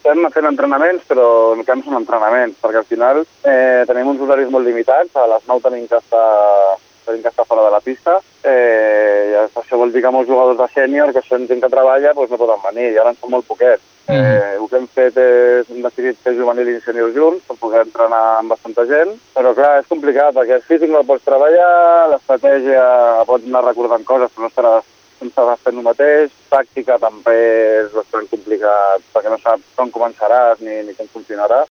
estem fent entrenaments, però el camp són entrenaments, perquè al final tenim uns horaris molt limitats, a les 9 tenim que estar fora de la pista, i això vol dir que molts jugadors de sènior, que són gent que treballa, doncs no poden venir, i ara en són molt poquets. El que hem fet és, hem decidit fer juvenil i sènior junts per poder entrenar amb bastanta gent, però clar, és complicat, perquè el físic no el pots treballar, l'estratègia pots anar recordant coses, però no estaràs fent el mateix, tàctica també és bastant complicat, perquè no saps com començaràs ni com funcionarà.